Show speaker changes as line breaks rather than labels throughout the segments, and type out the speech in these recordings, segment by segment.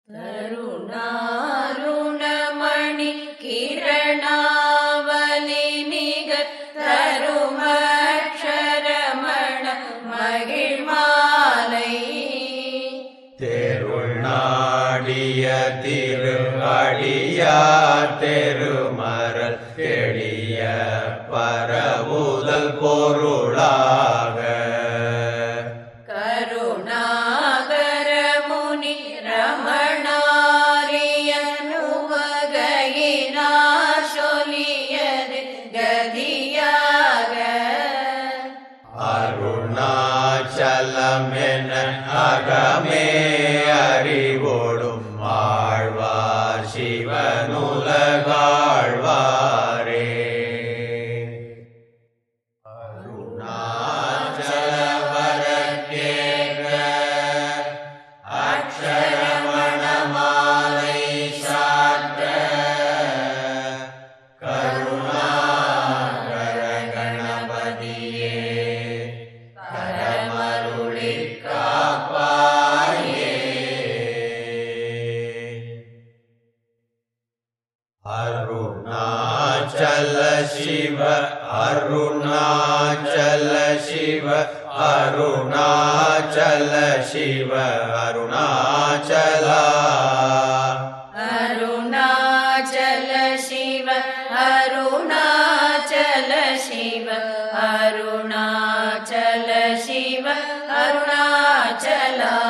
தருணாருணமணி கிரணாவலி நிகர் தருமக்ஷரமண மகிழ்மாலை
தேருள் நாடிய திரு அடியார் தெருமரல் எளிய பரவுதல் பொருளாக
கருணாகர முனி ரமணாரியனுவகையினார் சொல்லியது கதியாக
அருணாச்சலமென அகமே அறிவோடும் ஆழ்வார் சிவனுலகாழ்வாரே அருணாச்சலவரக்கேக அக்ஷரமணமாலை சாற்ற கருணாகர கணபதியே கரமருளிக் காப்பாயே. அருணாச்சல சிவ அருணாச்சல சிவ அருணாச்சல சிவ அருணாச்சலா
அருணாச்சல சிவ அருணாச்சல சிவ அருணாச்சல சிவ அருணாச்சலா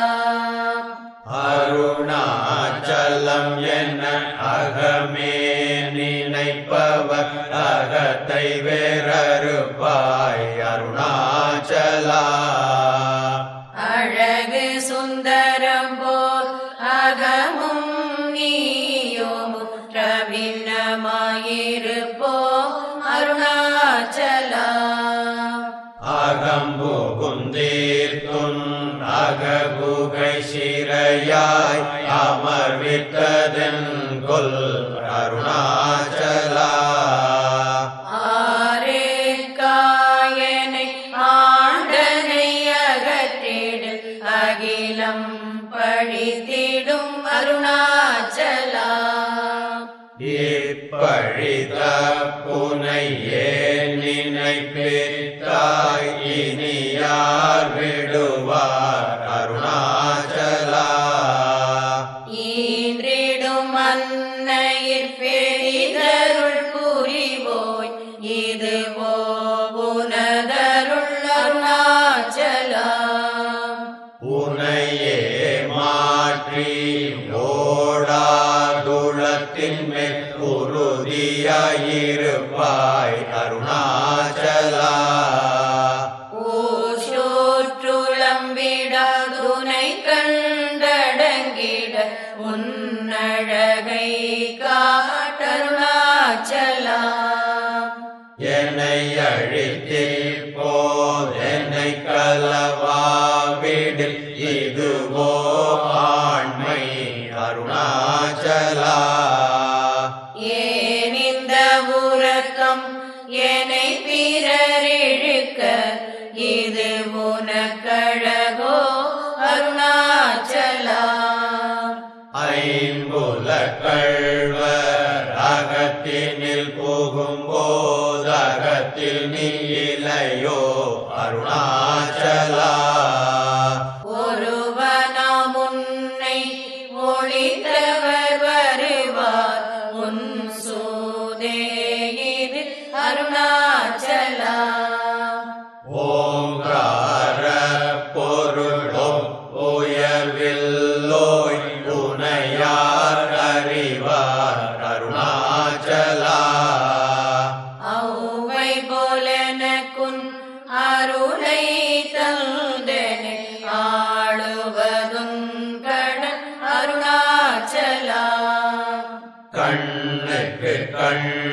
அருணாச்சலம் என அகமே நினைப்பவர் அகத்தை வேறறுப்பாய் அருணாச்சலா
அழகு சுந்தரம் போல் அகமும் நீயும் பிரபின்னமாயிருப்போம் அருணாச்சலா
அகம்புகுந்தீர்த்துன் அககுகை சிறையாய் அமர்வித்ததென் கொல் அருணாச்சலா
ஆரே காயனை ஆண்டனை அகற்றிடு அகிலம் பழித்திடும் அருணாச்சலா
இப்பழித புனை ஏன் நினைப்பித்தாய் இனி யார் விடுவார் அருணாச்சலா
ஈன்றிடும் அன்னையிற் பெரிதருள் புரிவோய் இதுவோ உனதருள் அருணாச்சலா
உனையே மாற்றி ஓடாதுளத்தின் மேல் உறுதியாயிருப்பாய் அருணாச்சலா
ஊசோற்றுளம்பிடாதுனை கண்டடங்கிட உன்னழகை காட்டருணாச்சலா
என்னை அழித்தில் போதென்னை கலவாவிடில் இதுவோ ஆண்மை அருணாச்சலா
ஏன் இந்த உறக்கம் என்னை பிறரிழுக்க இது உனக்கழகோ அருணாச்சலா
ஐம்புல கள்வர் அகத்தினில் புகும்போதகத்தில் நீ இலையோ அருணாச்சலா
ஒருவனாம் உன்னை ஒளித்தவர் வருவார் உன் சூதே இது அருணாச்சலா
ஓங்கார பொருளோம் உயர்வில்லோய் உனையார் அறிவார் அருணாச்சலா
ஔவை போலெனக்குன் அருளை தந்தனை ஆளுவதுன் கடன் அருணாச்சலா
கண்ணுக்கு கண்